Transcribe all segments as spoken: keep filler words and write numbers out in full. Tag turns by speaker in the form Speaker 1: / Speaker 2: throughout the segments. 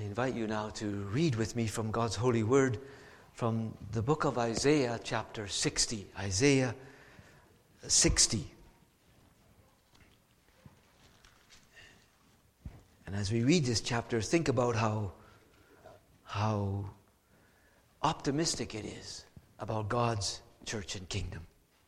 Speaker 1: invite you now to read with me from God's holy word from the book of Isaiah, chapter sixty. Isaiah sixty. And as we read this chapter, think about how, how optimistic it is about God's church and kingdom.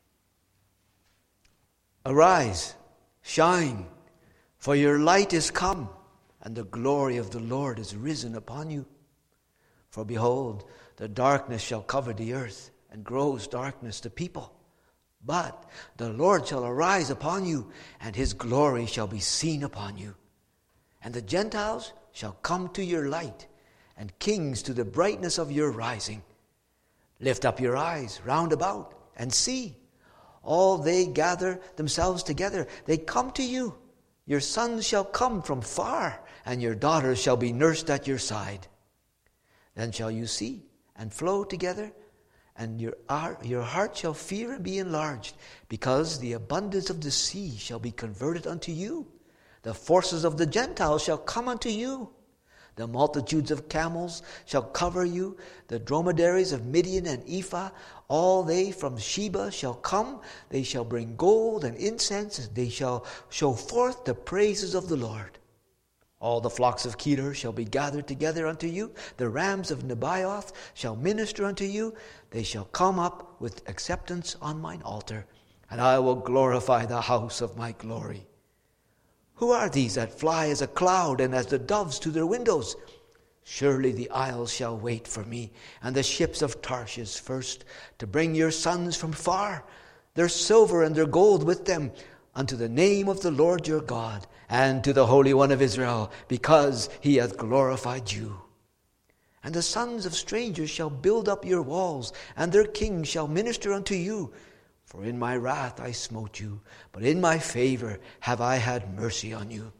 Speaker 1: Arise, shine, for your light is come, and the glory of the Lord is risen upon you. For behold, the darkness shall cover the earth, and gross darkness the people. But the Lord shall arise upon you, and his glory shall be seen upon you. And the Gentiles shall come to your light, and kings to the brightness of your rising. Lift up your eyes round about, and see. All they gather themselves together. They come to you. Your sons shall come from far, and your daughters shall be nursed at your side. Then shall you see and flow together, and your, your heart shall fear and be enlarged, because the abundance of the sea shall be converted unto you. The forces of the Gentiles shall come unto you. The multitudes of camels shall cover you. The dromedaries of Midian and Ephah, all they from Sheba shall come. They shall bring gold and incense. They shall show forth the praises of the Lord. All the flocks of Kedar shall be gathered together unto you. The rams of Nebaioth shall minister unto you. They shall come up with acceptance on mine altar, and I will glorify the house of my glory. Who are these that fly as a cloud and as the doves to their windows? Surely the isles shall wait for me, and the ships of Tarshish first, to bring your sons from far, their silver and their gold with them, unto the name of the Lord your God, and to the Holy One of Israel, because he hath glorified you. And the sons of strangers shall build up your walls, and their kings shall minister unto you. For in my wrath I smote you, but in my favor have I had mercy on you.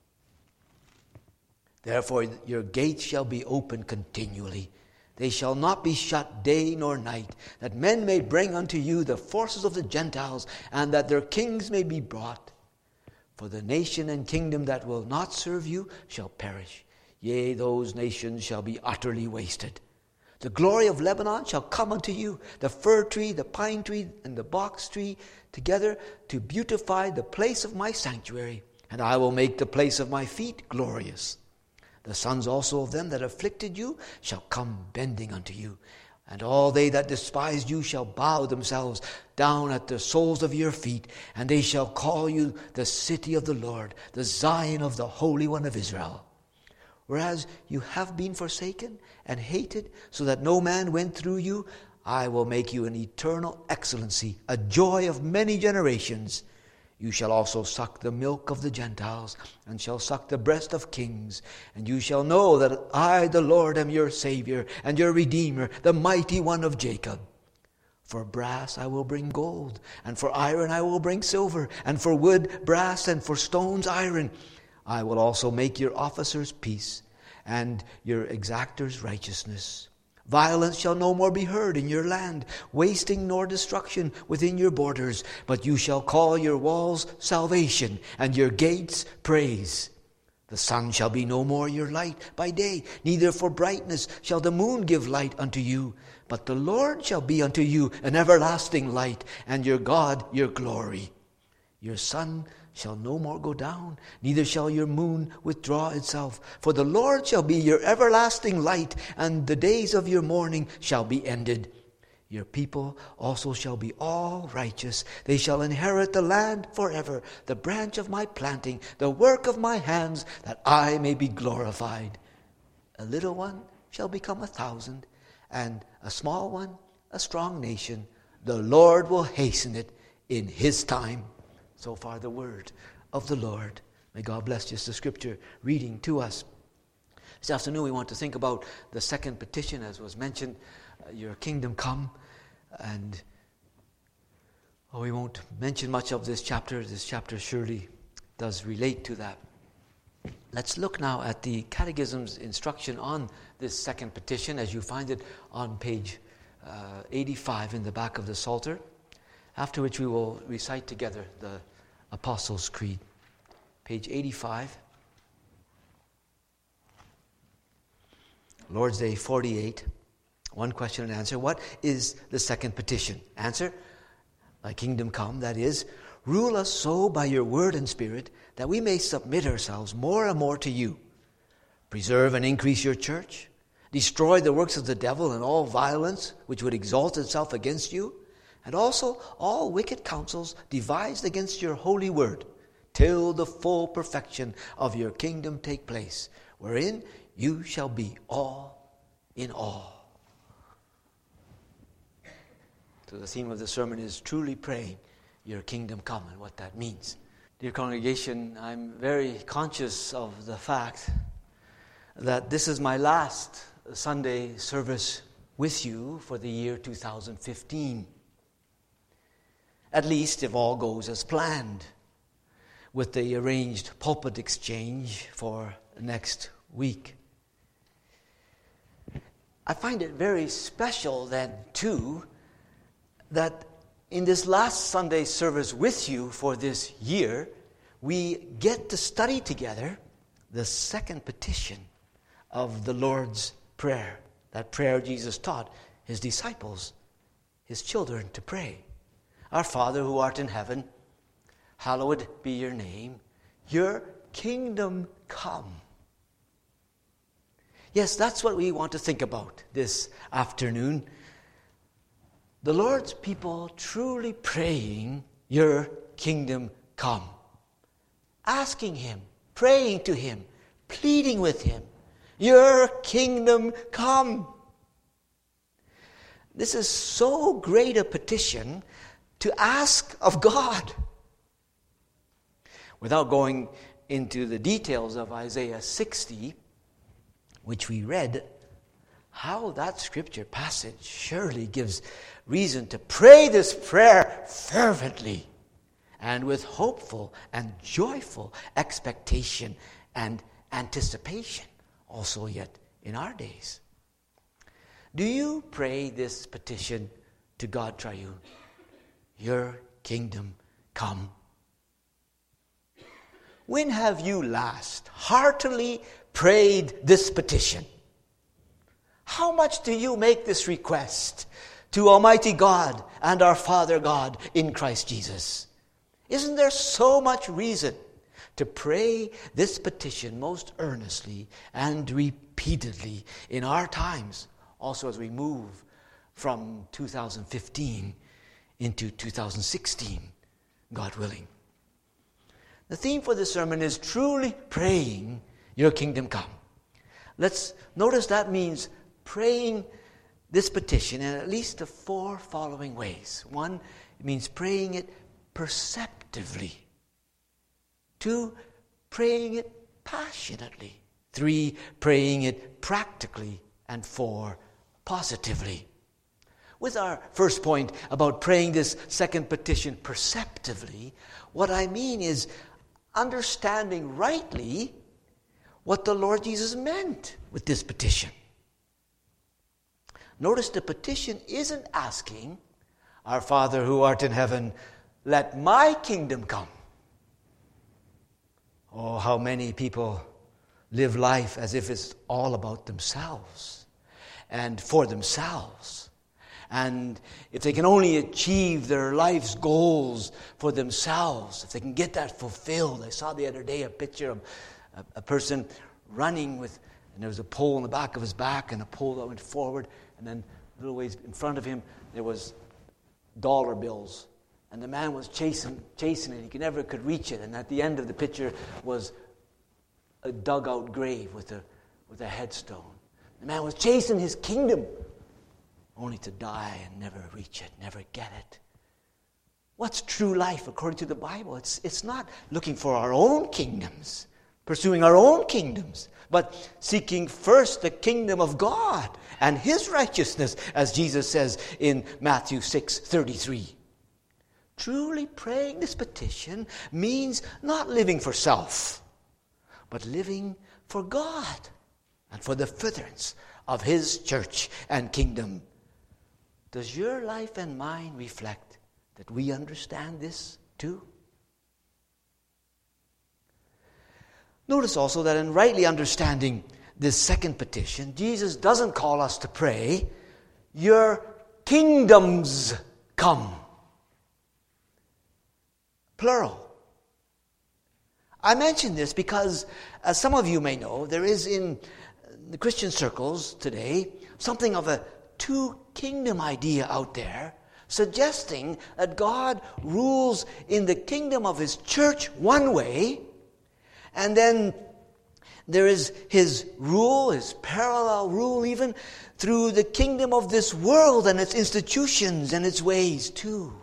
Speaker 1: Therefore your gates shall be open continually. They shall not be shut day nor night, that men may bring unto you the forces of the Gentiles, and that their kings may be brought. For the nation and kingdom that will not serve you shall perish. Yea, those nations shall be utterly wasted. The glory of Lebanon shall come unto you, the fir tree, the pine tree, and the box tree, together to beautify the place of my sanctuary. And I will make the place of my feet glorious. The sons also of them that afflicted you shall come bending unto you. And all they that despised you shall bow themselves down at the soles of your feet. And they shall call you the city of the Lord, the Zion of the Holy One of Israel. Whereas you have been forsaken and hated, so that no man went through you, I will make you an eternal excellency, a joy of many generations. You shall also suck the milk of the Gentiles, and shall suck the breast of kings. And you shall know that I, the Lord, am your Savior, and your Redeemer, the mighty one of Jacob. For brass I will bring gold, and for iron I will bring silver, and for wood brass, and for stones iron. I will also make your officers peace, and your exactors righteousness. Violence shall no more be heard in your land, wasting nor destruction within your borders. But you shall call your walls salvation, and your gates praise. The sun shall be no more your light by day, neither for brightness shall the moon give light unto you. But the Lord shall be unto you an everlasting light, and your God your glory. Your sun shall no more go down, neither shall your moon withdraw itself. For the Lord shall be your everlasting light, and the days of your mourning shall be ended. Your people also shall be all righteous. They shall inherit the land forever, the branch of my planting, the work of my hands, that I may be glorified. A little one shall become a thousand, and a small one a strong nation. The Lord will hasten it in his time. So far the word of the Lord. May God bless just the scripture reading to us. This afternoon we want to think about the second petition, as was mentioned, uh, your kingdom come. And oh, we won't mention much of this chapter. This chapter surely does relate to that. Let's look now at the Catechism's instruction on this second petition, as you find it on page uh, eighty-five in the back of the Psalter, after which we will recite together the Apostles' Creed. Page eighty-five. Lord's Day forty-eight. One question and answer. What is the second petition? Answer, thy kingdom come, that is, rule us so by your word and spirit that we may submit ourselves more and more to you. Preserve and increase your church. Destroy the works of the devil and all violence which would exalt itself against you. And also all wicked counsels devised against your holy word, till the full perfection of your kingdom take place, wherein you shall be all in all. So the theme of the sermon is truly praying your kingdom come, and what that means. Dear congregation, I'm very conscious of the fact that this is my last Sunday service with you for the year two thousand fifteen. At least if all goes as planned, with the arranged pulpit exchange for next week. I find it very special then, too, that in this last Sunday service with you for this year, we get to study together the second petition of the Lord's Prayer, that prayer Jesus taught his disciples, his children, to pray. Our Father who art in heaven, hallowed be your name. Your kingdom come. Yes, that's what we want to think about this afternoon. The Lord's people truly praying, your kingdom come. Asking him, praying to him, pleading with him, your kingdom come. This is so great a petition to ask of God. Without going into the details of Isaiah sixty, which we read, how that scripture passage surely gives reason to pray this prayer fervently and with hopeful and joyful expectation and anticipation, also yet in our days. Do you pray this petition to God Triune? Your kingdom come. When have you last heartily prayed this petition? How much do you make this request to Almighty God and our Father God in Christ Jesus? Isn't there so much reason to pray this petition most earnestly and repeatedly in our times, also as we move from two thousand fifteen into two thousand sixteen, God willing? The theme for this sermon is truly praying your kingdom come. Let's notice that means praying this petition in at least the four following ways. One, it means praying it perceptively. Two, praying it passionately. Three, praying it practically. And four, positively. With our first point about praying this second petition perceptively, what I mean is understanding rightly what the Lord Jesus meant with this petition. Notice the petition isn't asking, our Father who art in heaven, let my kingdom come. Oh, how many people live life as if it's all about themselves and for themselves. And if they can only achieve their life's goals for themselves, if they can get that fulfilled. I saw the other day a picture of a, a person running with, and there was a pole in the back of his back and a pole that went forward, and then a little ways in front of him there was dollar bills. And the man was chasing chasing it. He could never could reach it. And at the end of the picture was a dugout grave with a with a headstone. The man was chasing his kingdom, only to die and never reach it, never get it. What's true life according to the Bible? It's, it's not looking for our own kingdoms, pursuing our own kingdoms, but seeking first the kingdom of God and his righteousness, as Jesus says in Matthew six thirty-three. Truly praying this petition means not living for self, but living for God and for the furtherance of his church and kingdom. Does your life and mine reflect that we understand this too? Notice also that in rightly understanding this second petition, Jesus doesn't call us to pray, "Your kingdoms come." Plural. I mention this because, as some of you may know, there is in the Christian circles today something of a two-kingdom idea out there, suggesting that God rules in the kingdom of His church one way, and then there is His rule, His parallel rule even, through the kingdom of this world and its institutions and its ways too.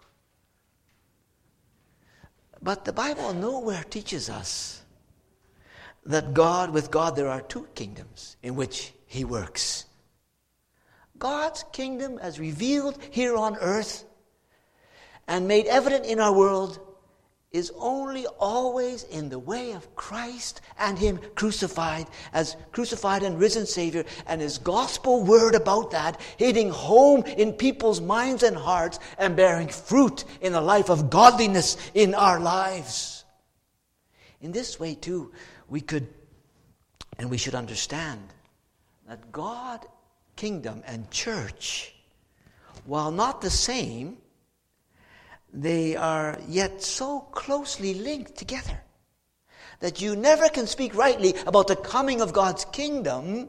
Speaker 1: But the Bible nowhere teaches us that God, with God, there are two kingdoms in which He works. God's kingdom, as revealed here on earth and made evident in our world, is only always in the way of Christ and Him crucified, as crucified and risen Savior, and His gospel word about that hitting home in people's minds and hearts and bearing fruit in the life of godliness in our lives. In this way, too, we could and we should understand that God, kingdom, and church, while not the same, they are yet so closely linked together that you never can speak rightly about the coming of God's kingdom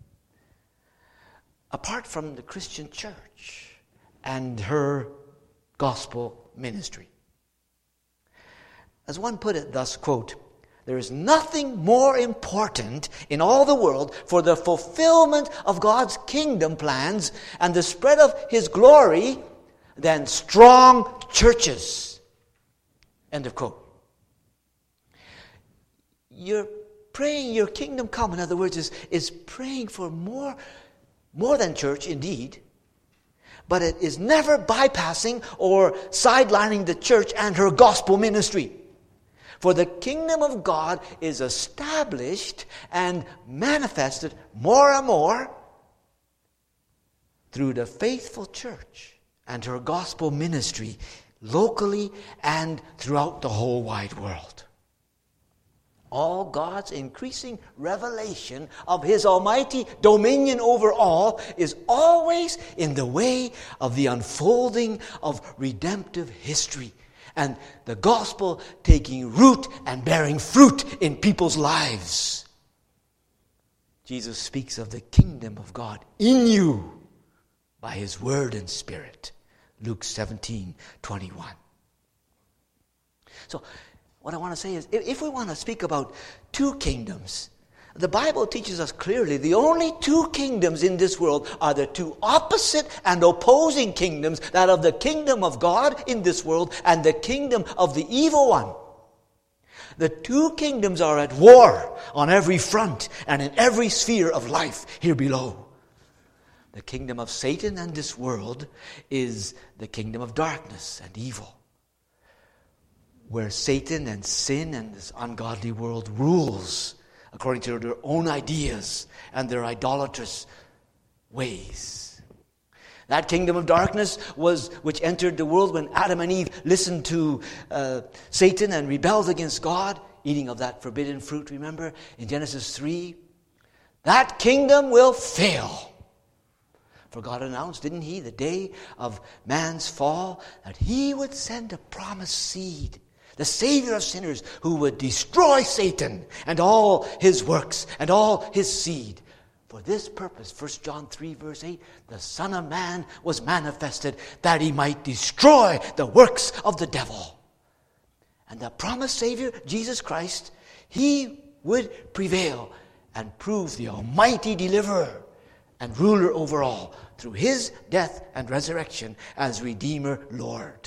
Speaker 1: apart from the Christian church and her gospel ministry. As one put it thus, quote, "There is nothing more important in all the world for the fulfillment of God's kingdom plans and the spread of His glory than strong churches." End of quote. You're praying your kingdom come, in other words, is, is praying for more, more than church indeed, but it is never bypassing or sidelining the church and her gospel ministry. For the kingdom of God is established and manifested more and more through the faithful church and her gospel ministry locally and throughout the whole wide world. All God's increasing revelation of His almighty dominion over all is always in the way of the unfolding of redemptive history and the gospel taking root and bearing fruit in people's lives. Jesus speaks of the kingdom of God in you by His word and spirit. Luke seventeen twenty-one. So, what I want to say is, if we want to speak about two kingdoms, the Bible teaches us clearly the only two kingdoms in this world are the two opposite and opposing kingdoms, that of the kingdom of God in this world and the kingdom of the evil one. The two kingdoms are at war on every front and in every sphere of life here below. The kingdom of Satan and this world is the kingdom of darkness and evil, where Satan and sin and this ungodly world rules according to their own ideas and their idolatrous ways. That kingdom of darkness was which entered the world when Adam and Eve listened to uh, Satan and rebelled against God, eating of that forbidden fruit, remember, in Genesis three. That kingdom will fail. For God announced, didn't He, the day of man's fall, that He would send a promised seed, the Savior of sinners, who would destroy Satan and all his works and all his seed. For this purpose, First John three verse eight, the Son of Man was manifested that He might destroy the works of the devil. And the promised Savior, Jesus Christ, He would prevail and prove the almighty deliverer and ruler over all through His death and resurrection as Redeemer Lord.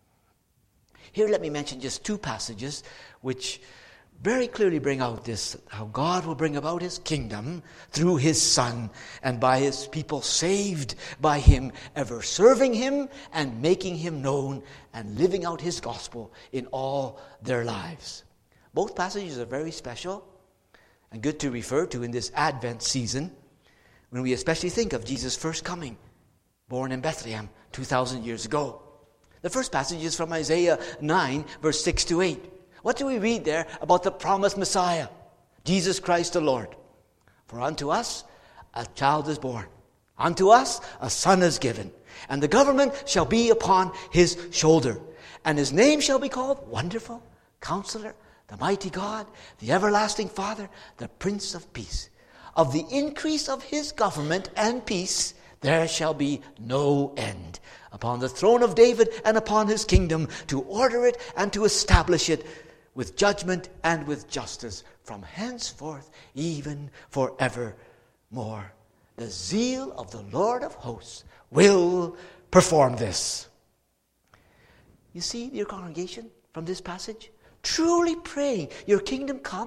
Speaker 1: Here let me mention just two passages which very clearly bring out this, how God will bring about His kingdom through His Son and by His people saved by Him, ever serving Him and making Him known and living out His gospel in all their lives. Both passages are very special and good to refer to in this Advent season, when we especially think of Jesus' first coming, born in Bethlehem two thousand years ago. The first passage is from Isaiah nine, verse six to eight. What do we read there about the promised Messiah, Jesus Christ the Lord? For unto us a child is born, unto us a son is given, and the government shall be upon his shoulder. And his name shall be called Wonderful, Counselor, the Mighty God, the Everlasting Father, the Prince of Peace. Of the increase of his government and peace there shall be no end, upon the throne of David and upon his kingdom, to order it and to establish it with judgment and with justice from henceforth, even forevermore. The zeal of the Lord of hosts will perform this. You see, dear congregation, from this passage, truly praying, your kingdom come,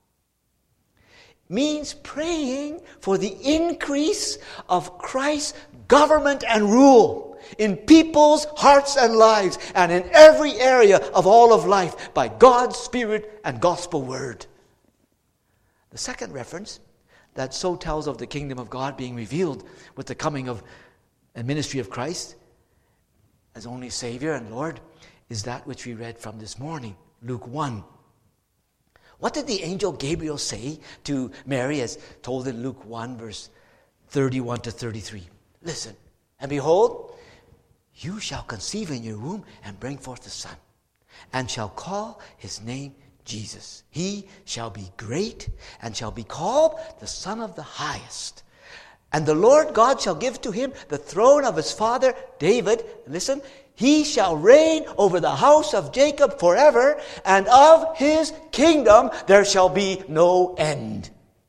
Speaker 1: means praying for the increase of Christ's government and rule in people's hearts and lives and in every area of all of life by God's Spirit and gospel word. The second reference that so tells of the kingdom of God being revealed with the coming of and ministry of Christ as only Savior and Lord is that which we read from this morning, Luke one. What did the angel Gabriel say to Mary as told in Luke one, verse thirty-one to thirty-three? Listen, and behold, you shall conceive in your womb and bring forth a son, and shall call his name Jesus. He shall be great and shall be called the Son of the Highest. And the Lord God shall give to him the throne of his father David. Listen, he shall reign over the house of Jacob forever, and of his kingdom there shall be no end.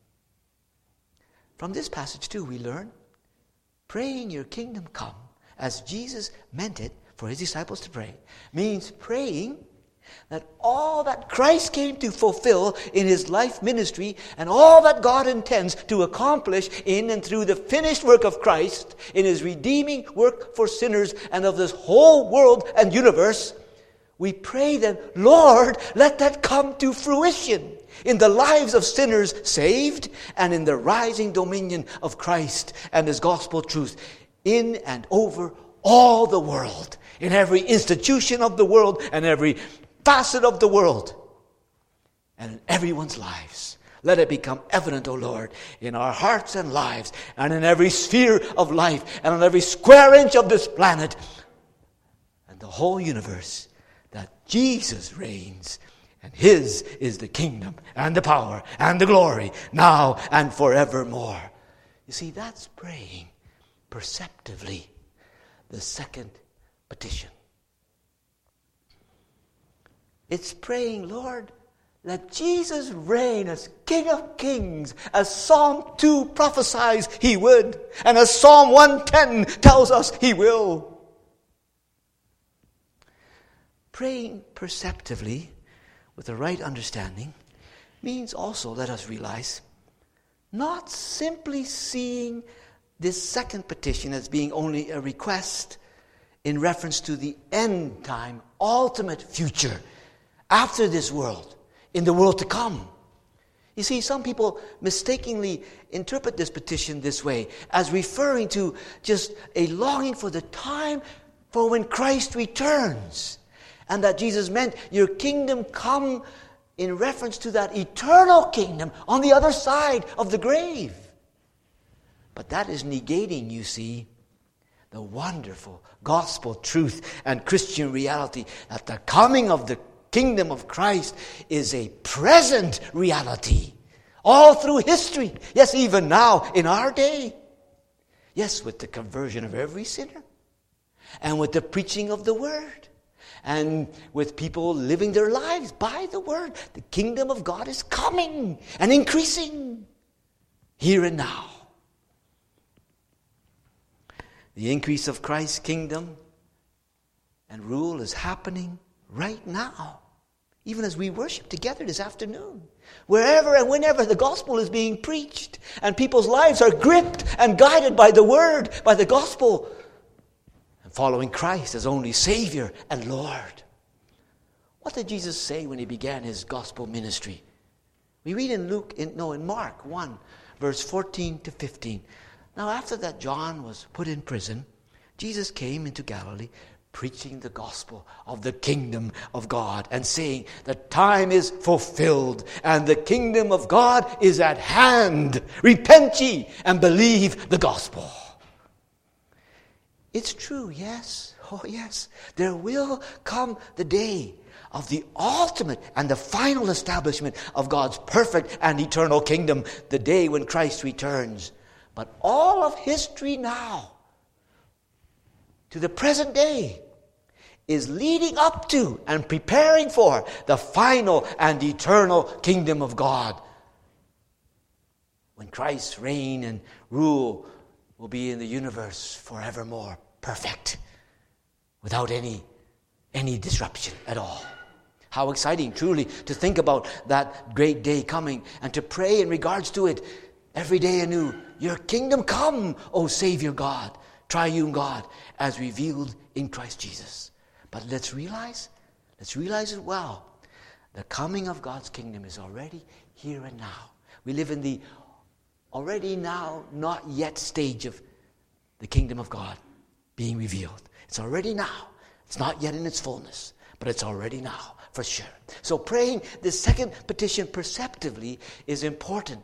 Speaker 1: From this passage too we learn, praying your kingdom come, as Jesus meant it for his disciples to pray, means praying that all that Christ came to fulfill in his life ministry and all that God intends to accomplish in and through the finished work of Christ in his redeeming work for sinners and of this whole world and universe, we pray that, Lord, let that come to fruition in the lives of sinners saved and in the rising dominion of Christ and his gospel truth in and over all the world, in every institution of the world and every facet of the world and in everyone's lives. Let it become evident, O Lord, in our hearts and lives and in every sphere of life and on every square inch of this planet and the whole universe that Jesus reigns and his is the kingdom and the power and the glory now and forevermore. You see, that's praying perceptively the second petition. It's praying, Lord, let Jesus reign as King of Kings, as Psalm two prophesies he would, and as Psalm one ten tells us he will. Praying perceptively with the right understanding means also, let us realize, not simply seeing this second petition as being only a request in reference to the end time, ultimate future, after this world, in the world to come. You see, some people mistakenly interpret this petition this way, as referring to just a longing for the time for when Christ returns. And that Jesus meant your kingdom come in reference to that eternal kingdom on the other side of the grave. But that is negating, you see, the wonderful gospel truth and Christian reality that the coming of the kingdom of Christ is a present reality all through history. Yes, even now in our day. Yes, with the conversion of every sinner and with the preaching of the word and with people living their lives by the word. The kingdom of God is coming and increasing here and now. The increase of Christ's kingdom and rule is happening right now, even as we worship together this afternoon. Wherever and whenever the gospel is being preached and people's lives are gripped and guided by the word, by the gospel, and following Christ as only Savior and Lord. What did Jesus say when he began his gospel ministry? We read in Luke, in, no, in Mark one, verse fourteen to fifteen. Now after that John was put in prison, Jesus came into Galilee, preaching the gospel of the kingdom of God and saying the time is fulfilled and the kingdom of God is at hand. Repent ye and believe the gospel. It's true, yes. Oh, yes. There will come the day of the ultimate and the final establishment of God's perfect and eternal kingdom, the day when Christ returns. But all of history now, to the present day, is leading up to and preparing for the final and eternal kingdom of God, when Christ's reign and rule will be in the universe forevermore, perfect, without any, any disruption at all. How exciting, truly, to think about that great day coming and to pray in regards to it every day anew. Your kingdom come, O Savior God, triune God, as revealed in Christ Jesus. But let's realize, let's realize it well. The coming of God's kingdom is already here and now. We live in the already now, not yet stage of the kingdom of God being revealed. It's already now. It's not yet in its fullness, but it's already now, for sure. So praying this second petition perceptively is important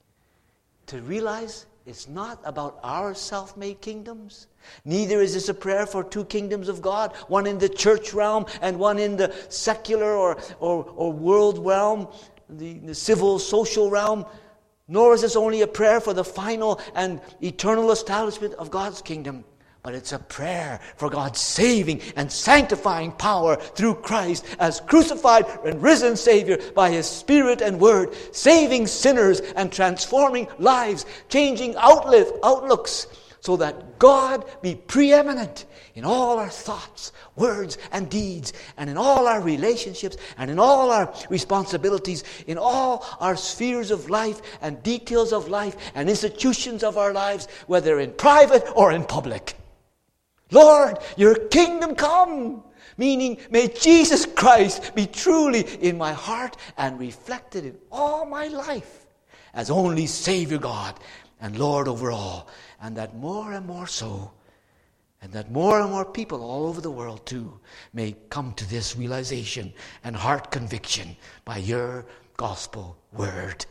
Speaker 1: to realize it's not about our self-made kingdoms. Neither is this a prayer for two kingdoms of God, one in the church realm and one in the secular or, or, or world realm, the, the civil, social realm. Nor is this only a prayer for the final and eternal establishment of God's kingdom. But it's a prayer for God's saving and sanctifying power through Christ as crucified and risen Savior by His Spirit and Word, saving sinners and transforming lives, changing outlive, outlooks, so that God be preeminent in all our thoughts, words, and deeds, and in all our relationships, and in all our responsibilities, in all our spheres of life and details of life and institutions of our lives, whether in private or in public. Lord, your kingdom come, meaning may Jesus Christ be truly in my heart and reflected in all my life as only Savior God and Lord over all, and that more and more so, and that more and more people all over the world too may come to this realization and heart conviction by your gospel word.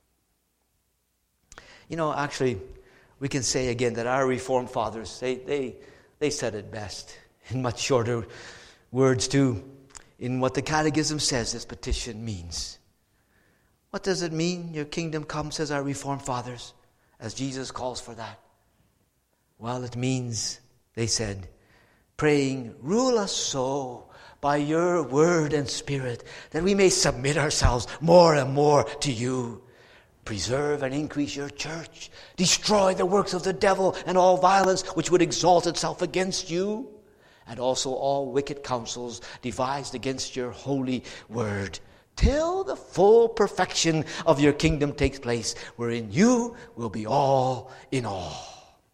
Speaker 1: You know, actually, we can say again that our Reformed fathers, they they They said it best in much shorter words too, in what the Catechism says this petition means. What does it mean, your kingdom come, says our Reformed fathers, as Jesus calls for that? Well, it means, they said, praying, rule us so by your word and spirit that we may submit ourselves more and more to you. Preserve and increase your church. Destroy the works of the devil and all violence which would exalt itself against you, and also all wicked counsels devised against your holy word, till the full perfection of your kingdom takes place, wherein you will be all in all.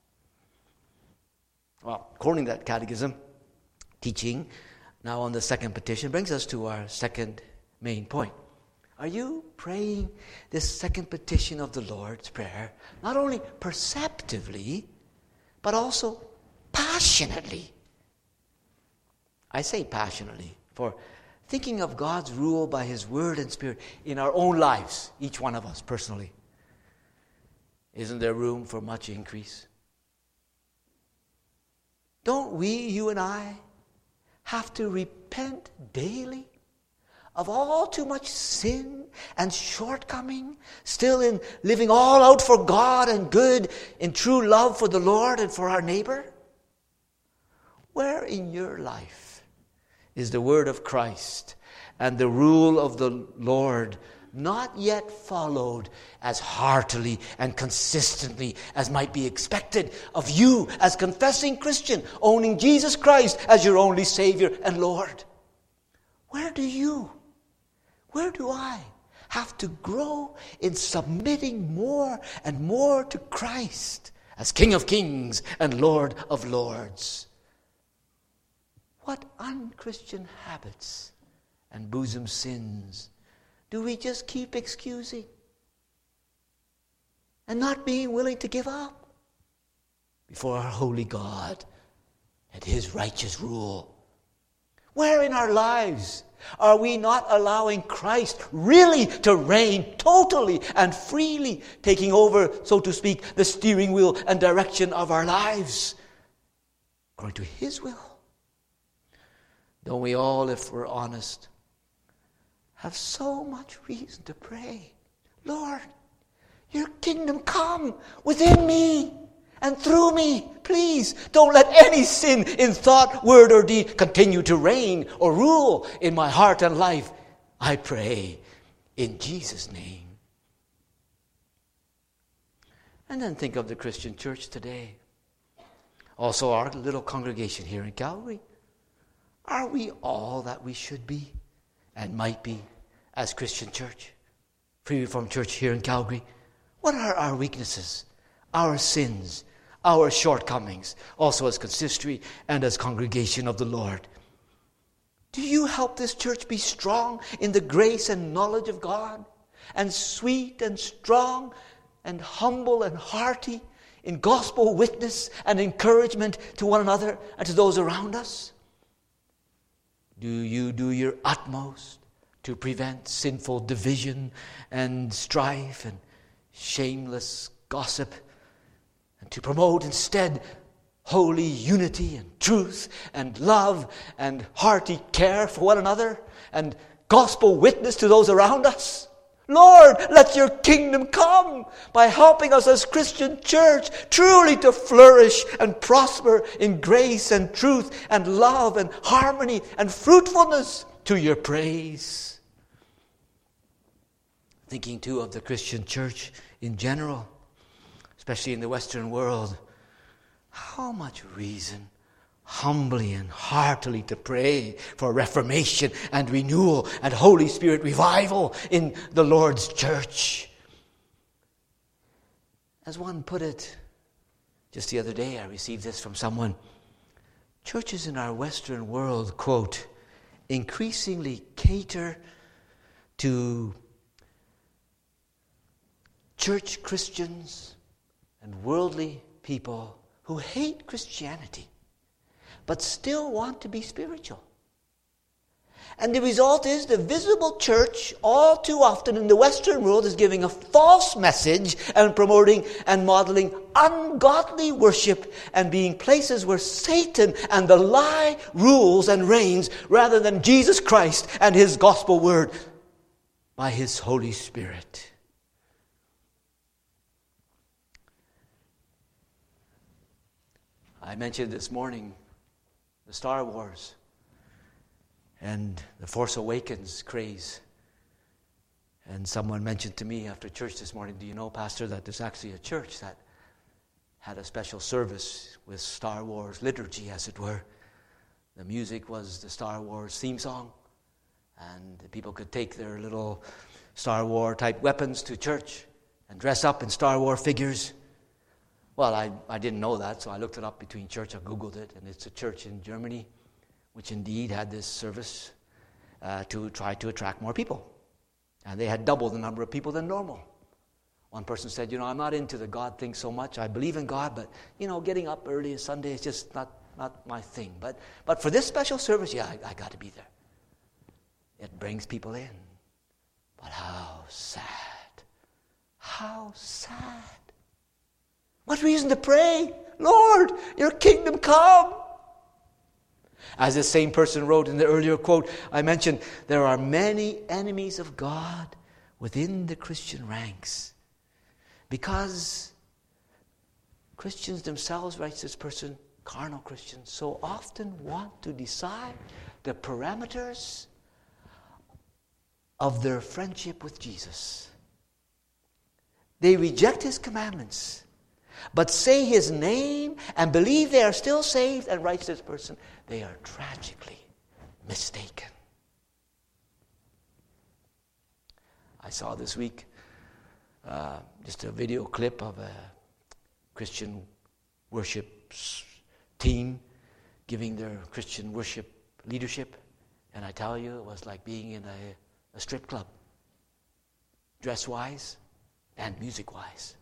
Speaker 1: Well, according to that catechism, teaching now on the second petition brings us to our second main point. Are you praying this second petition of the Lord's Prayer, not only perceptively, but also passionately? I say passionately, for thinking of God's rule by His Word and Spirit in our own lives, each one of us personally. Isn't there room for much increase? Don't we, you and I, have to repent daily of all too much sin and shortcoming, still in living all out for God and good, in true love for the Lord and for our neighbor? Where in your life is the word of Christ and the rule of the Lord not yet followed as heartily and consistently as might be expected of you as confessing Christian, owning Jesus Christ as your only Savior and Lord? Where do you Where do I have to grow in submitting more and more to Christ as King of Kings and Lord of Lords? What unchristian habits and bosom sins do we just keep excusing and not being willing to give up before our holy God and His righteous rule Where in our lives are we not allowing Christ really to reign totally and freely, taking over, so to speak, the steering wheel and direction of our lives according to His will? Don't we all, if we're honest, have so much reason to pray, Lord, your kingdom come within me and through me. Please don't let any sin in thought, word, or deed continue to reign or rule in my heart and life. I pray in Jesus' name. And then think of the Christian church today. Also our little congregation here in Calvary. Are we all that we should be and might be as Christian church? Free Reformed Church here in Calgary. What are our weaknesses, our sins, our shortcomings, also as consistory and as congregation of the Lord? Do you help this church be strong in the grace and knowledge of God, and sweet and strong and humble and hearty in gospel witness and encouragement to one another and to those around us? Do you do your utmost to prevent sinful division and strife and shameless gossip, and to promote instead holy unity and truth and love and hearty care for one another and gospel witness to those around us? Lord, let your kingdom come by helping us as Christian church truly to flourish and prosper in grace and truth and love and harmony and fruitfulness to your praise. Thinking too of the Christian church in general, especially in the Western world, how much reason humbly and heartily to pray for reformation and renewal and Holy Spirit revival in the Lord's church. As one put it, just the other day I received this from someone, churches in our Western world, quote, increasingly cater to church Christians and worldly people who hate Christianity but still want to be spiritual. And the result is the visible church all too often in the Western world is giving a false message and promoting and modeling ungodly worship and being places where Satan and the lie rules and reigns rather than Jesus Christ and His gospel word by His Holy Spirit. I mentioned this morning the Star Wars and the Force Awakens craze. And someone mentioned to me after church this morning, do you know, Pastor, that there's actually a church that had a special service with Star Wars liturgy, as it were. The music was the Star Wars theme song, and the people could take their little Star Wars type weapons to church and dress up in Star Wars figures. Well, I, I didn't know that, so I looked it up between church. I Googled it, and it's a church in Germany which indeed had this service uh, to try to attract more people. And they had double the number of people than normal. One person said, you know, I'm not into the God thing so much. I believe in God, but, you know, getting up early Sunday is just not, not my thing. But but for this special service, yeah, I, I got to be there. It brings people in. But how sad. How sad. What reason to pray? Lord, your kingdom come. As the same person wrote in the earlier quote I mentioned, there are many enemies of God within the Christian ranks. Because Christians themselves, writes this person, carnal Christians, so often want to decide the parameters of their friendship with Jesus. They reject His commandments, but say His name and believe they are still saved, and writes this person, they are tragically mistaken. I saw this week uh, just a video clip of a Christian worship team giving their Christian worship leadership, and I tell you, it was like being in a, a strip club, dress-wise and music-wise.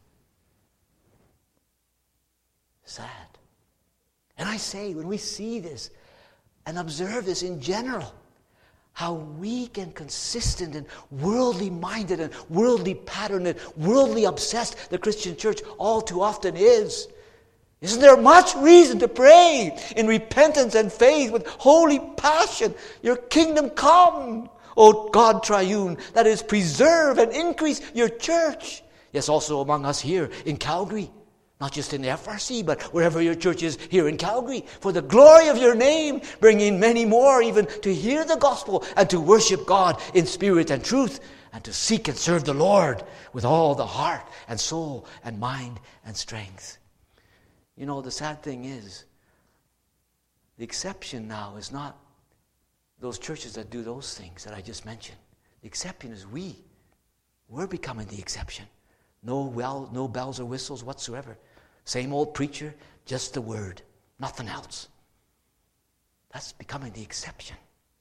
Speaker 1: Sad. And I say, when we see this, and observe this in general. How weak and consistent and worldly minded and worldly patterned and worldly obsessed the Christian church all too often is. Isn't there much reason to pray in repentance and faith with holy passion? Your kingdom come, O God triune, that is, preserve and increase your church. Yes, also among us here in Calgary. Not just in the F R C, but wherever your church is here in Calgary. For the glory of your name, bring in many more even to hear the gospel and to worship God in spirit and truth and to seek and serve the Lord with all the heart and soul and mind and strength. You know, the sad thing is, the exception now is not those churches that do those things that I just mentioned. The exception is we. We're becoming the exception. No well, no bells or whistles whatsoever. Same old preacher, just the word, nothing else. That's becoming the exception.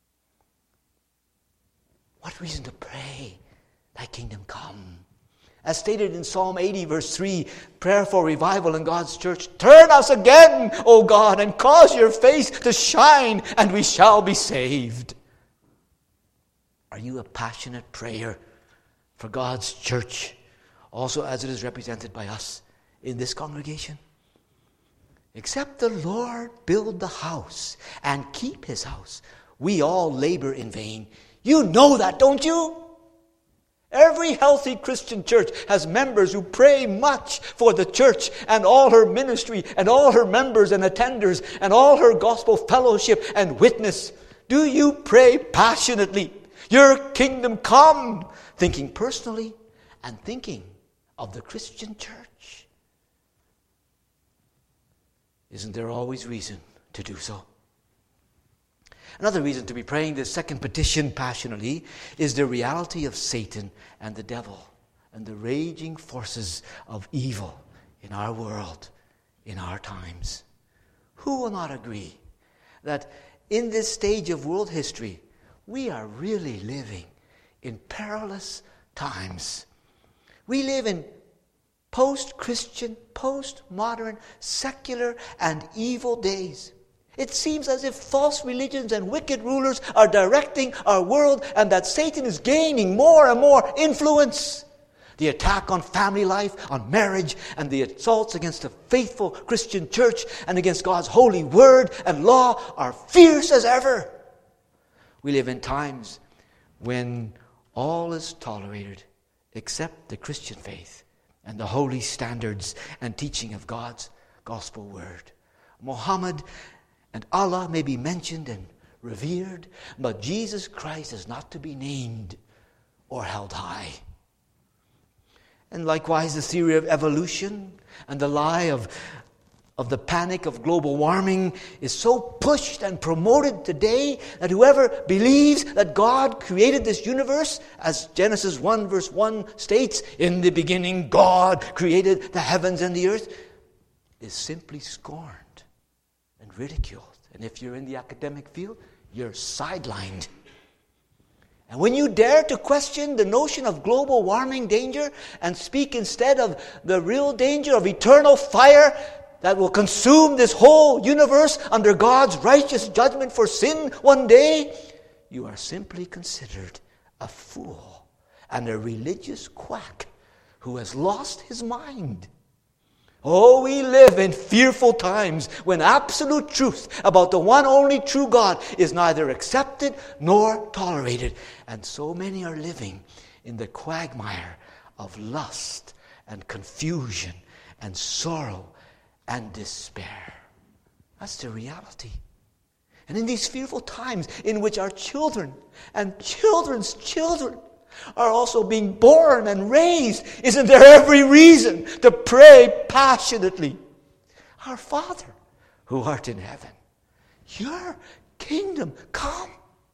Speaker 1: What reason to pray, thy kingdom come? As stated in Psalm eighty, verse three, prayer for revival in God's church. Turn us again, O God, and cause your face to shine, and we shall be saved. Are you a passionate prayer for God's church, also as it is represented by us in this congregation? Except the Lord build the house and keep his house, we all labor in vain. You know that, don't you? Every healthy Christian church has members who pray much for the church and all her ministry and all her members and attenders and all her gospel fellowship and witness. Do you pray passionately, your kingdom come, thinking personally and thinking of the Christian church? Isn't there always reason to do so? Another reason to be praying this second petition passionately is the reality of Satan and the devil and the raging forces of evil in our world, in our times. Who will not agree that in this stage of world history, we are really living in perilous times? We live in post-Christian, post-modern, secular, and evil days. It seems as if false religions and wicked rulers are directing our world and that Satan is gaining more and more influence. The attack on family life, on marriage, and the assaults against the faithful Christian church and against God's holy word and law are fierce as ever. We live in times when all is tolerated except the Christian faith and the holy standards and teaching of God's gospel word. Muhammad and Allah may be mentioned and revered, but Jesus Christ is not to be named or held high. And likewise, the theory of evolution and the lie of, of the panic of global warming is so pushed and promoted today that whoever believes that God created this universe, as Genesis one verse one states, in the beginning God created the heavens and the earth, is simply scorned and ridiculed. And if you're in the academic field, you're sidelined. And when you dare to question the notion of global warming danger and speak instead of the real danger of eternal fire that will consume this whole universe under God's righteous judgment for sin one day, you are simply considered a fool and a religious quack who has lost his mind. Oh, we live in fearful times when absolute truth about the one only true God is neither accepted nor tolerated. And so many are living in the quagmire of lust and confusion and sorrow and despair. That's the reality. And in these fearful times in which our children and children's children are also being born and raised, isn't there every reason to pray passionately? Our Father, who art in heaven, your kingdom come.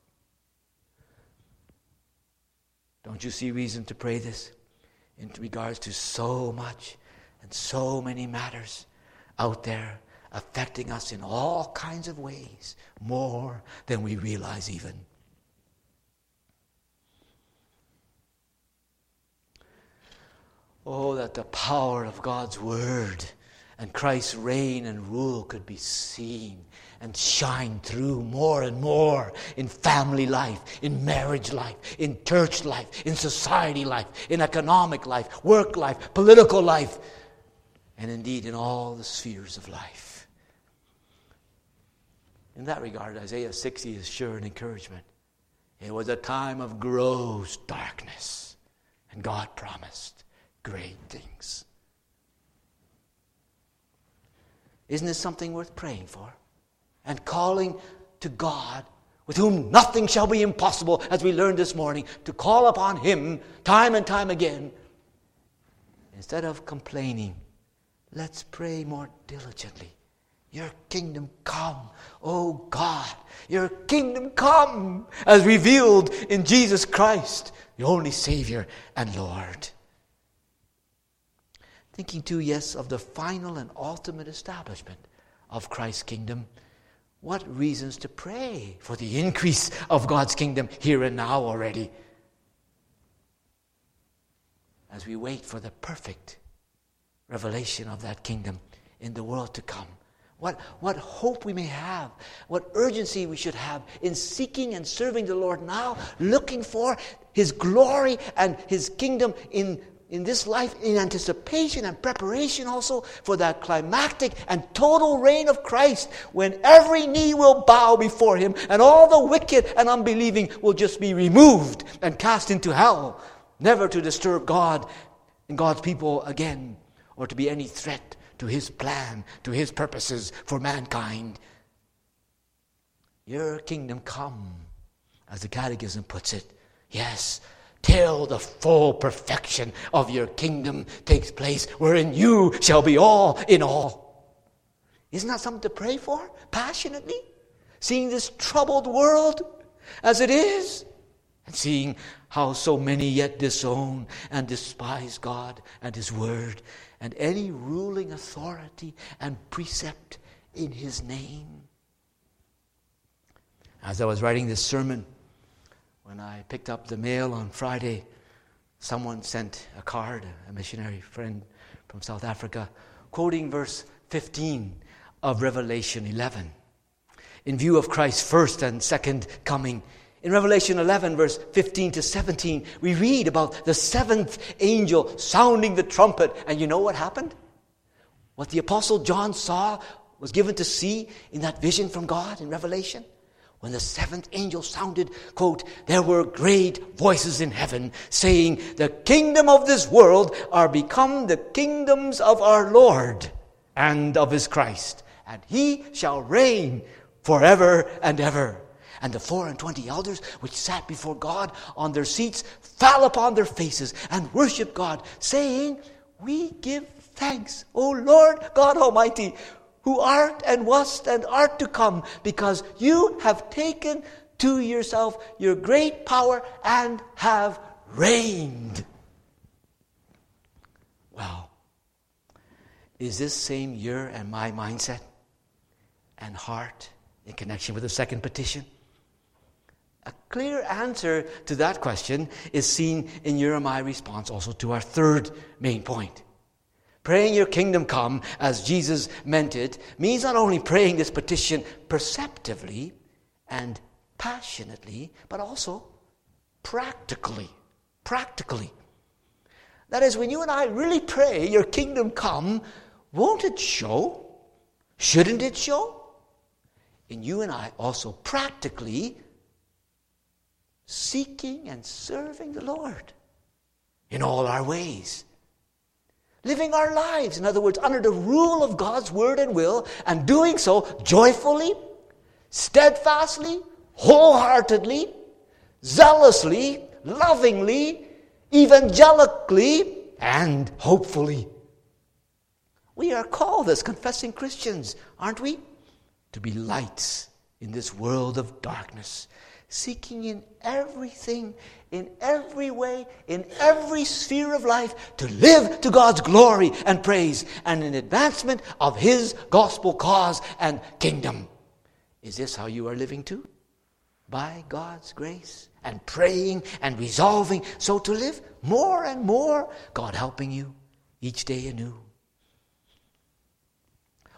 Speaker 1: Don't you see reason to pray this in regards to so much and so many matters out there affecting us in all kinds of ways, more than we realize even? Oh, that the power of God's word And Christ's reign and rule could be seen and shine through more and more in family life, in marriage life, in church life, in society life, in economic life, work life, political life, and indeed in all the spheres of life. In that regard, Isaiah sixty is sure an encouragement. It was a time of gross darkness, and God promised great things. Isn't this something worth praying for? And calling to God, with whom nothing shall be impossible, as we learned this morning, to call upon Him time and time again. Instead of complaining, let's pray more diligently. Your kingdom come, O God. Your kingdom come, as revealed in Jesus Christ, the only Savior and Lord. Thinking too, yes, of the final and ultimate establishment of Christ's kingdom. What reasons to pray for the increase of God's kingdom here and now already, as we wait for the perfect revelation of that kingdom in the world to come. What, what hope we may have, what urgency we should have in seeking and serving the Lord now, looking for His glory and His kingdom in in this life, in anticipation and preparation also for that climactic and total reign of Christ, when every knee will bow before Him and all the wicked and unbelieving will just be removed and cast into hell, never to disturb God and God's people again, or to be any threat to His plan, to His purposes for mankind. Your kingdom come, as the Catechism puts it. Yes, till the full perfection of your kingdom takes place, wherein you shall be all in all. Isn't that something to pray for passionately? Seeing this troubled world as it is, and seeing how so many yet disown and despise God and His word and any ruling authority and precept in His name. As I was writing this sermon, when I picked up the mail on Friday, someone sent a card, a missionary friend from South Africa, quoting verse fifteen of Revelation eleven. In view of Christ's first and second coming, in Revelation eleven, verse fifteen to seventeen, we read about the seventh angel sounding the trumpet. And you know what happened? What the Apostle John saw, was given to see in that vision from God in Revelation. When the seventh angel sounded, quote, there were great voices in heaven saying, the kingdom of this world are become the kingdoms of our Lord and of His Christ, and He shall reign forever and ever. And the four and twenty elders which sat before God on their seats fell upon their faces and worshipped God, saying, we give thanks, O Lord God Almighty, who art and wast and art to come, because you have taken to yourself your great power and have reigned. Well, is this same your and my mindset and heart in connection with the second petition? A clear answer to that question is seen in your and my response also to our third main point. Praying your kingdom come, as Jesus meant it, means not only praying this petition perceptively and passionately, but also practically. Practically. That is, when you and I really pray your kingdom come, won't it show? Shouldn't it show? In you and I also practically seeking and serving the Lord in all our ways. Living our lives, in other words, under the rule of God's word and will, and doing so joyfully, steadfastly, wholeheartedly, zealously, lovingly, evangelically, and hopefully. We are called as confessing Christians, aren't we? To be lights in this world of darkness, seeking in everything, in every way, in every sphere of life, to live to God's glory and praise, and in advancement of His gospel cause and kingdom. Is this how you are living too? By God's grace, and praying and resolving so to live more and more, God helping you each day anew.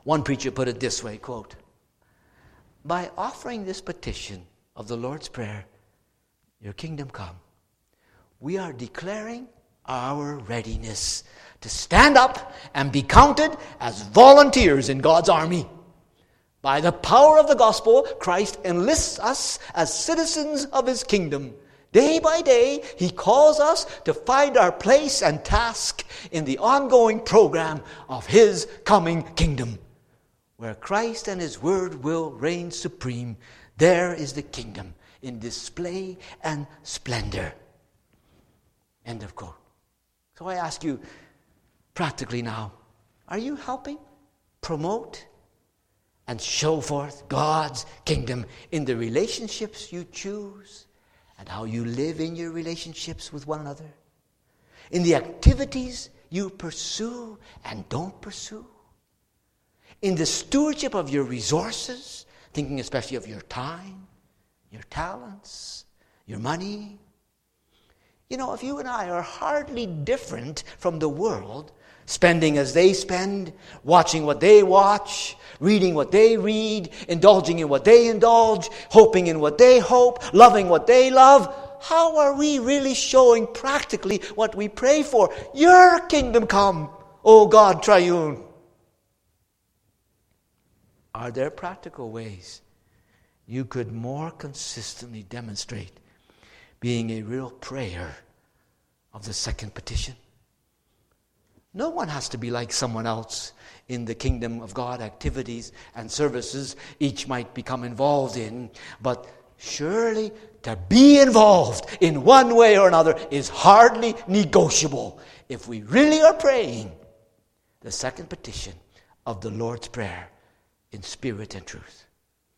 Speaker 1: One preacher put it this way, quote, "By offering this petition of the Lord's Prayer, your kingdom come, we are declaring our readiness to stand up and be counted as volunteers in God's army. By the power of the gospel, Christ enlists us as citizens of his kingdom. Day by day, he calls us to find our place and task in the ongoing program of his coming kingdom. Where Christ and his word will reign supreme, there is the kingdom in display and splendor." End of quote. So I ask you practically now, are you helping promote and show forth God's kingdom in the relationships you choose and how you live in your relationships with one another? In the activities you pursue and don't pursue? In the stewardship of your resources, thinking especially of your time, your talents, your money? You know, if you and I are hardly different from the world, spending as they spend, watching what they watch, reading what they read, indulging in what they indulge, hoping in what they hope, loving what they love, how are we really showing practically what we pray for? Your kingdom come, O God triune. Are there practical ways you could more consistently demonstrate being a real prayer of the second petition? No one has to be like someone else in the kingdom of God activities and services each might become involved in, but surely to be involved in one way or another is hardly negotiable if we really are praying the second petition of the Lord's Prayer in spirit and truth.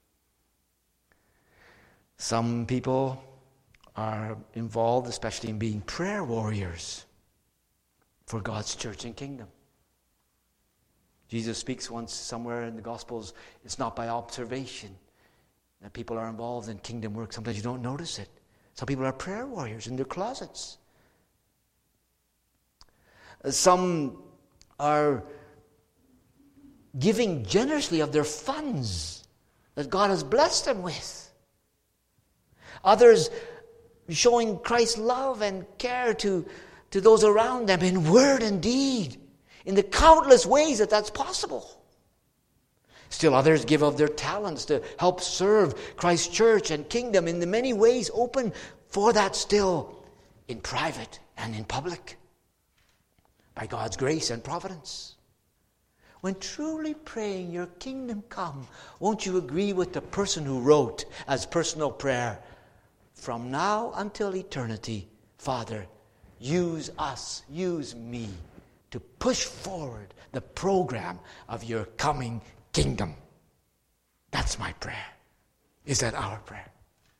Speaker 1: Some people are involved, especially in being prayer warriors for God's church and kingdom. Jesus speaks once somewhere in the Gospels, it's not by observation that people are involved in kingdom work. Sometimes you don't notice it. Some people are prayer warriors in their closets. Some are giving generously of their funds that God has blessed them with. Others showing Christ's love and care to, to those around them in word and deed, in the countless ways that that's possible. Still others give of their talents to help serve Christ's church and kingdom in the many ways open for that still in private and in public by God's grace and providence. When truly praying your kingdom come, won't you agree with the person who wrote as personal prayer, "From now until eternity, Father, use us, use me to push forward the program of your coming kingdom." That's my prayer. Is that our prayer?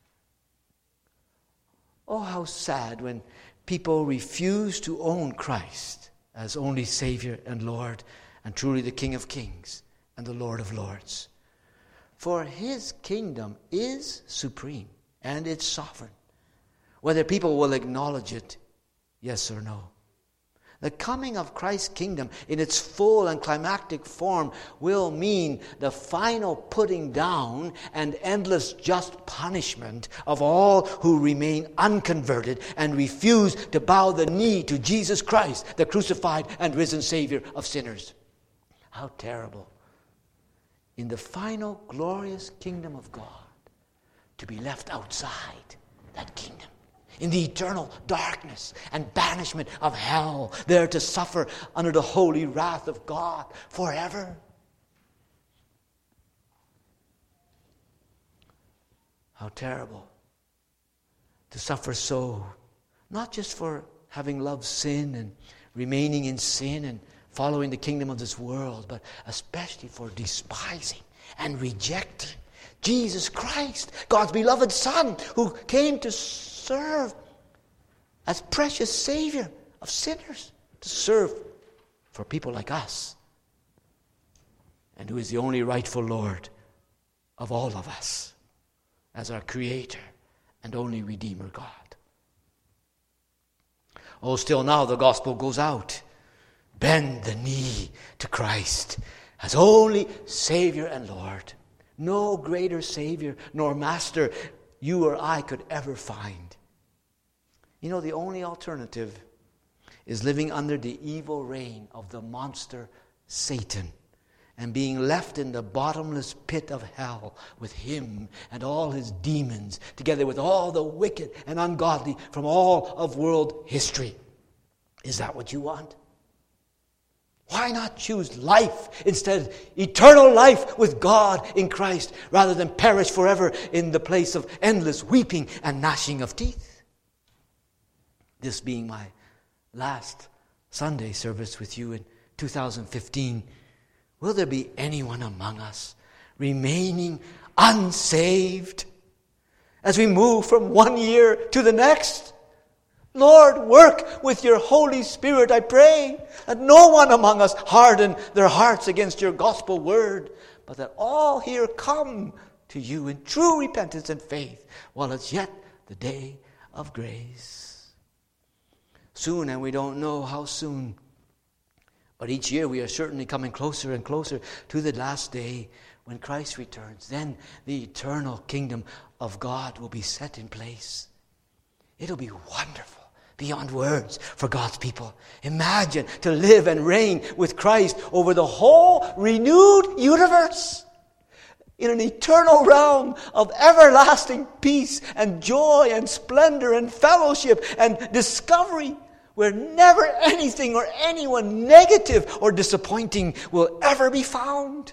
Speaker 1: Oh, how sad when people refuse to own Christ as only Savior and Lord and truly the King of Kings and the Lord of Lords. For his kingdom is supreme and it's sovereign, whether people will acknowledge it, yes or no. The coming of Christ's kingdom in its full and climactic form will mean the final putting down and endless just punishment of all who remain unconverted and refuse to bow the knee to Jesus Christ, the crucified and risen Savior of sinners. How terrible, in the final glorious kingdom of God, to be left outside that kingdom, in the eternal darkness and banishment of hell, there to suffer under the holy wrath of God forever. How terrible to suffer so, not just for having loved sin and remaining in sin and following the kingdom of this world, but especially for despising and rejecting Jesus Christ, God's beloved Son, who came to serve as precious Savior of sinners, to serve for people like us, and who is the only rightful Lord of all of us, as our Creator and only Redeemer God. Oh, still now the gospel goes out. Bend the knee to Christ. as only Savior and Lord. No greater Savior nor Master you or I could ever find. You know, the only alternative is living under the evil reign of the monster Satan and being left in the bottomless pit of hell with him and all his demons, together with all the wicked and ungodly from all of world history. Is that what you want? Why not choose life instead, eternal life with God in Christ, rather than perish forever in the place of endless weeping and gnashing of teeth? This being my last Sunday service with you in two thousand fifteen, will there be anyone among us remaining unsaved as we move from one year to the next? Lord, work with your Holy Spirit, I pray, that no one among us harden their hearts against your gospel word, but that all here come to you in true repentance and faith while it's yet the day of grace. Soon, and we don't know how soon, but each year we are certainly coming closer and closer to the last day when Christ returns. Then the eternal kingdom of God will be set in place. It'll be wonderful beyond words for God's people. Imagine to live and reign with Christ over the whole renewed universe in an eternal realm of everlasting peace and joy and splendor and fellowship and discovery, where never anything or anyone negative or disappointing will ever be found.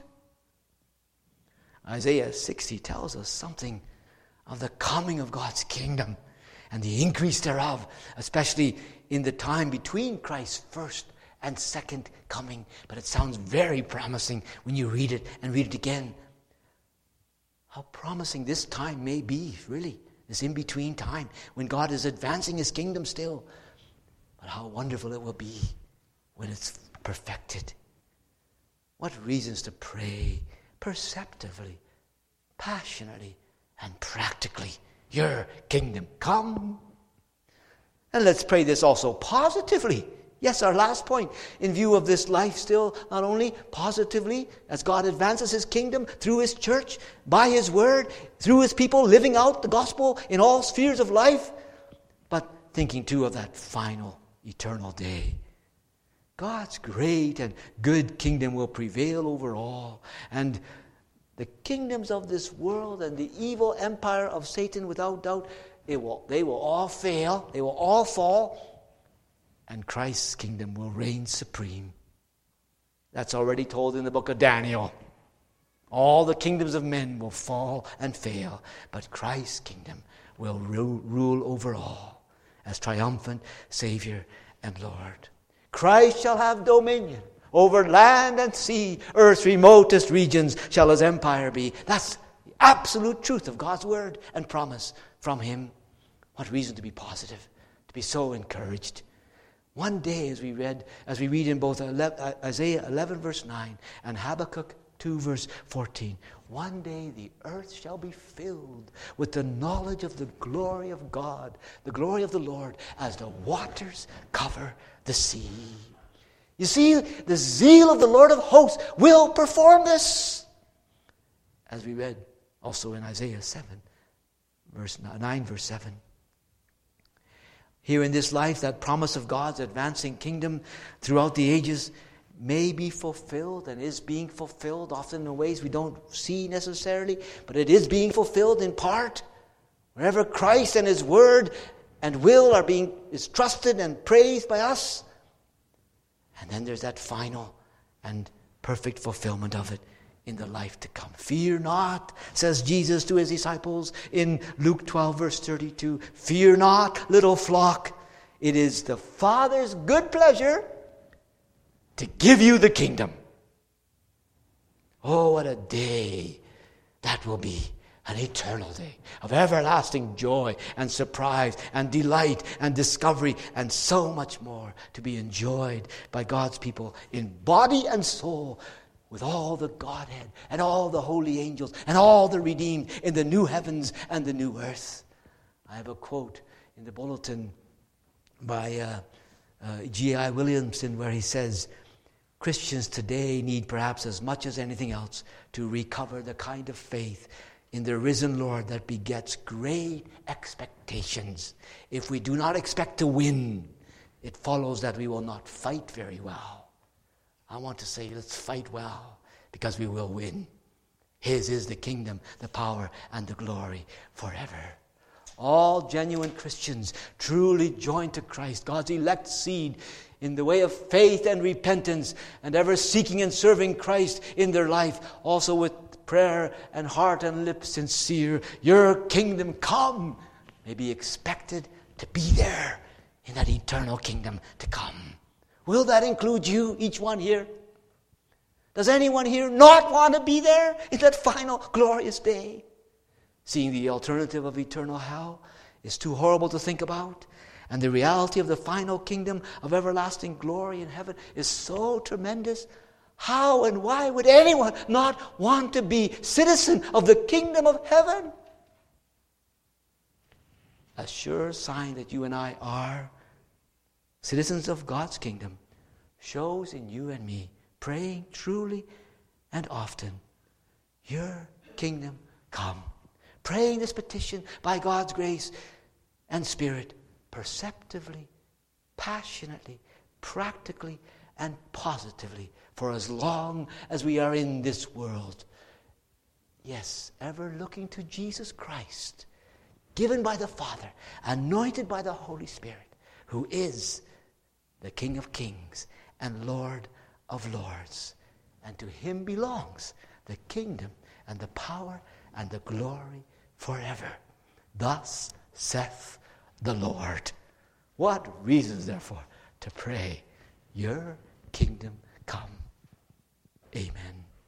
Speaker 1: Isaiah sixty tells us something of the coming of God's kingdom and the increase thereof, especially in the time between Christ's first and second coming. But it sounds very promising when you read it and read it again. How promising this time may be, really, this in-between time when God is advancing his kingdom still. But how wonderful it will be when it's perfected. What reasons to pray perceptively, passionately, and practically. Your kingdom come. And let's pray this also positively. Yes, our last point, in view of this life still, not only positively, as God advances his kingdom through his church, by his word, through his people living out the gospel in all spheres of life, but thinking too of that final eternal day. God's great and good kingdom will prevail over all, and the kingdoms of this world and the evil empire of Satan, without doubt, it will, they will all fail, they will all fall, and Christ's kingdom will reign supreme. That's already told in the book of Daniel. All the kingdoms of men will fall and fail, but Christ's kingdom will rule, rule over all as triumphant Savior and Lord. Christ shall have dominion over land and sea, earth's remotest regions shall his empire be. That's the absolute truth of God's word and promise from him. What reason to be positive, to be so encouraged. One day, as we read, as we read in both Isaiah eleven verse nine and Habakkuk two verse fourteen, one day the earth shall be filled with the knowledge of the glory of God, the glory of the Lord, as the waters cover the sea. You see, the zeal of the Lord of hosts will perform this. As we read also in Isaiah seven, verse nine, verse seven. Here in this life, that promise of God's advancing kingdom throughout the ages may be fulfilled and is being fulfilled, often in ways we don't see necessarily, but it is being fulfilled in part. Wherever Christ and his word and will are being is trusted and praised by us. And then there's that final and perfect fulfillment of it in the life to come. Fear not, says Jesus to his disciples in Luke twelve, verse thirty-two. Fear not, little flock. It is the Father's good pleasure to give you the kingdom. Oh, what a day that will be. An eternal day of everlasting joy and surprise and delight and discovery and so much more to be enjoyed by God's people in body and soul, with all the Godhead and all the holy angels and all the redeemed in the new heavens and the new earth. I have a quote in the bulletin by uh, uh, G I Williamson where he says, Christians today need perhaps as much as anything else to recover the kind of faith in the risen Lord that begets great expectations. If we do not expect to win, it follows that we will not fight very well. I want to say, let's fight well, because we will win. His is the kingdom, the power, and the glory forever. All genuine Christians, truly joined to Christ, God's elect seed, in the way of faith and repentance, and ever seeking and serving Christ in their life, also with prayer and heart and lips sincere, your kingdom come, may be expected to be there in that eternal kingdom to come. Will that include you, each one here? Does anyone here not want to be there in that final glorious day? Seeing the alternative of eternal hell is too horrible to think about, and the reality of the final kingdom of everlasting glory in heaven is so tremendous, how and why would anyone not want to be citizen of the kingdom of heaven? A sure sign that you and I are citizens of God's kingdom shows in you and me praying truly and often, your kingdom come. Praying this petition by God's grace and Spirit perceptively, passionately, practically, and positively for as long as we are in this world. Yes, ever looking to Jesus Christ, given by the Father, anointed by the Holy Spirit, who is the King of kings and Lord of lords. And to him belongs the kingdom and the power and the glory forever. Thus saith the Lord. What reasons, therefore, to pray, your kingdom come. Amen.